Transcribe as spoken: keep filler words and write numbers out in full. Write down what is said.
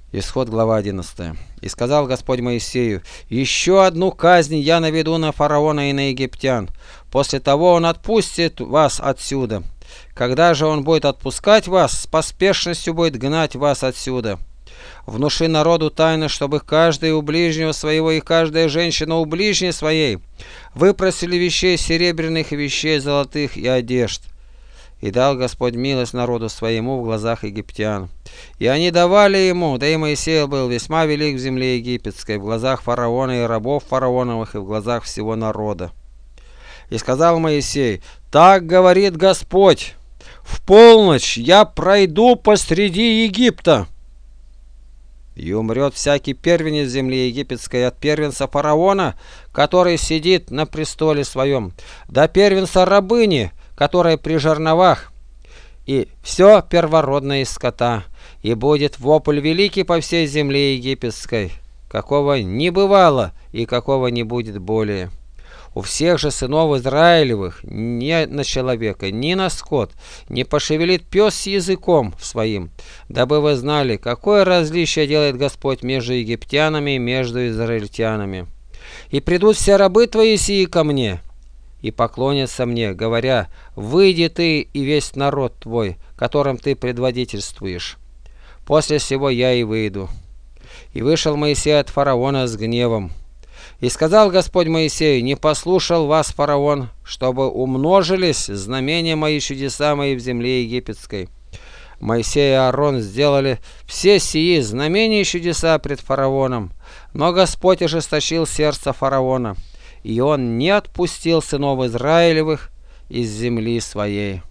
Исход, глава одиннадцатая. «И сказал Господь Моисею: еще одну казнь я наведу на фараона и на египтян. После того он отпустит вас отсюда. Когда же он будет отпускать вас, с поспешностью будет гнать вас отсюда. Внуши народу тайно, чтобы каждый у ближнего своего и каждая женщина у ближней своей выпросили вещей серебряных и вещей золотых и одежд. И дал Господь милость народу своему в глазах египтян. И они давали ему, да и Моисей был весьма велик в земле египетской, в глазах фараона и рабов фараоновых, и в глазах всего народа. И сказал Моисей: так говорит Господь, в полночь я пройду посреди Египта, и умрет всякий первенец земли египетской, от первенца фараона, который сидит на престоле своем, до первенца рабыни, которая при жерновах, и все первородное из скота, и будет вопль великий по всей земле египетской, какого не бывало и какого не будет более. У всех же сынов Израилевых ни на человека, ни на скот не пошевелит пес с языком своим, дабы вы знали, какое различие делает Господь между египтянами и между израильтянами. И придут все рабы твои сии ко мне, и поклонятся мне, говоря: выйди ты и весь народ твой, которым ты предводительствуешь. После сего я и выйду. И вышел Моисей от фараона с гневом. И сказал Господь Моисею: не послушал вас фараон, чтобы умножились знамения мои, чудеса мои в земле египетской. Моисей и Аарон сделали все сии знамения и чудеса пред фараоном, но Господь ожесточил сердце фараона, и он не отпустил сынов Израилевых из земли своей.